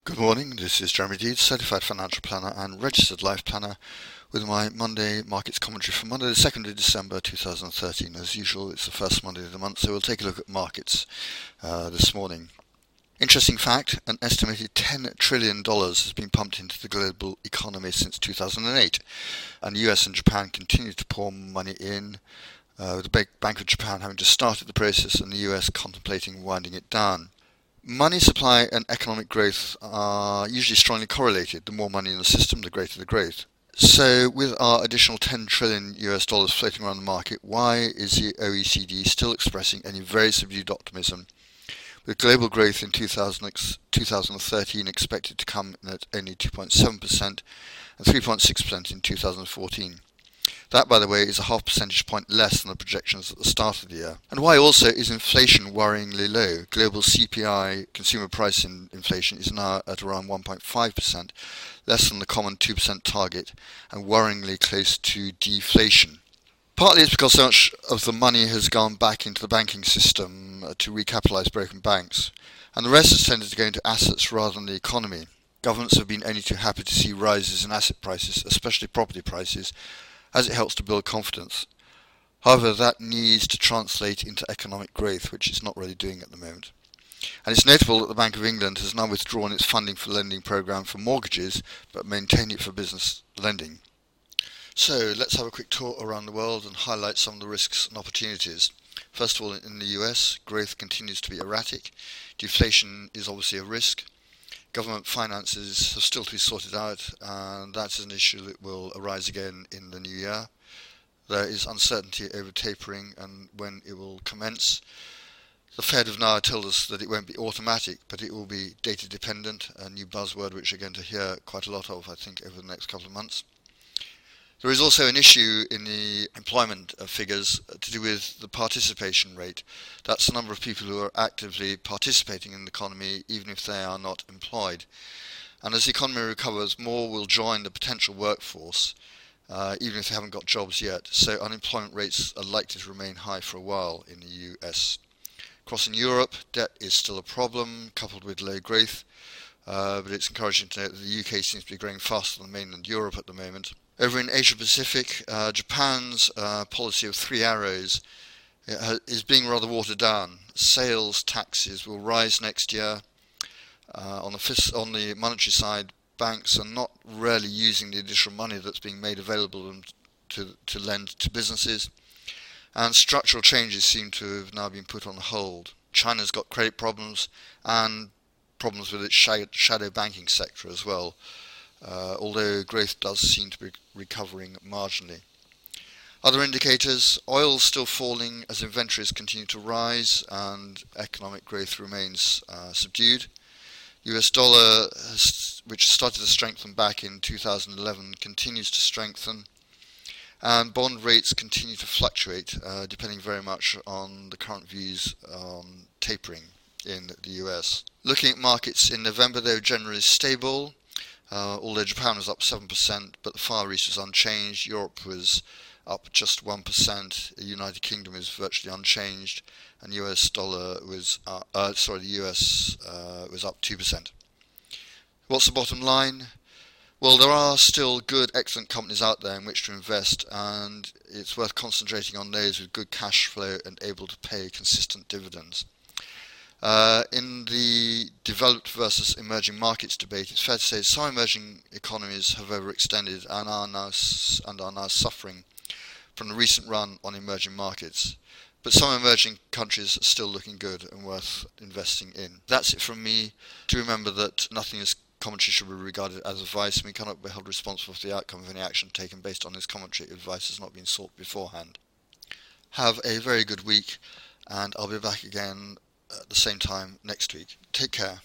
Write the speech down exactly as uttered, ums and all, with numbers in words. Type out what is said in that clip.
Good morning, this is Jeremy Deeds, Certified Financial Planner and Registered Life Planner with my Monday Markets Commentary for Monday the second of December two thousand thirteen. As usual, it's the first Monday of the month, so we'll take a look at markets uh, this morning. Interesting fact, an estimated ten trillion dollars has been pumped into the global economy since two thousand eight, and the U S and Japan continue to pour money in, uh, with the Bank of Japan having just started the process and the U S contemplating winding it down. Money supply and economic growth are usually strongly correlated. The more money in the system, the greater the growth. So with our additional ten trillion U S dollars floating around the market, why is the O E C D still expressing any very subdued optimism, with global growth in two thousand, two thousand thirteen expected to come in at only two point seven percent and three point six percent in two thousand fourteen? That, by the way, is a half percentage point less than the projections at the start of the year. And why also is inflation worryingly low? Global C P I, consumer price in inflation, is now at around one point five percent, less than the common two percent target, and worryingly close to deflation. Partly it's because so much of the money has gone back into the banking system uh, to recapitalise broken banks, and the rest has tended to go into assets rather than the economy. Governments have been only too happy to see rises in asset prices, especially property prices, as it helps to build confidence. However, that needs to translate into economic growth, which it's not really doing at the moment. And it's notable that the Bank of England has now withdrawn its funding for lending programme for mortgages, but maintained it for business lending. So let's have a quick tour around the world and highlight some of the risks and opportunities. First of all, in the U S, growth continues to be erratic. Deflation is obviously a risk. Government finances have still to be sorted out, and that's an issue that will arise again in the new year. There is uncertainty over tapering and when it will commence. The Fed have now told us that it won't be automatic, but it will be data dependent, a new buzzword which you're going to hear quite a lot of, I think, over the next couple of months. There is also an issue in the employment figures to do with the participation rate. That's the number of people who are actively participating in the economy, even if they are not employed. And as the economy recovers, more will join the potential workforce, uh, even if they haven't got jobs yet. So unemployment rates are likely to remain high for a while in the U S. Across in Europe, debt is still a problem, coupled with low growth. Uh, but it's encouraging to note that the U K seems to be growing faster than mainland Europe at the moment. Over in Asia Pacific, uh, Japan's uh, policy of three arrows is being rather watered down. Sales taxes will rise next year. Uh, on the fis- on the monetary side, banks are not really using the additional money that's being made available to to lend to businesses, and structural changes seem to have now been put on hold. China's got credit problems and problems with its shadow banking sector as well. Uh, although growth does seem to be recovering marginally. Other indicators, oil still falling as inventories continue to rise and economic growth remains uh, subdued. U S dollar, has, which started to strengthen back in two thousand eleven, continues to strengthen, and bond rates continue to fluctuate, uh, depending very much on the current views on tapering in the U S. Looking at markets in November, they were generally stable. Uh, although Japan was up seven percent, but the Far East was unchanged. Europe was up just one percent. The United Kingdom is virtually unchanged, and U S dollar was uh, uh, sorry, the U S uh, was up two percent. What's the bottom line? Well, there are still good, excellent companies out there in which to invest, and it's worth concentrating on those with good cash flow and able to pay consistent dividends. Uh, in the developed versus emerging markets debate, it's fair to say some emerging economies have overextended and are now and are now suffering from the recent run on emerging markets. But some emerging countries are still looking good and worth investing in. That's it from me. Do remember that nothing is commentary should be regarded as advice, and we cannot be held responsible for the outcome of any action taken based on this commentary. Advice has not been sought beforehand. Have a very good week, and I'll be back again at the same time next week. Take care.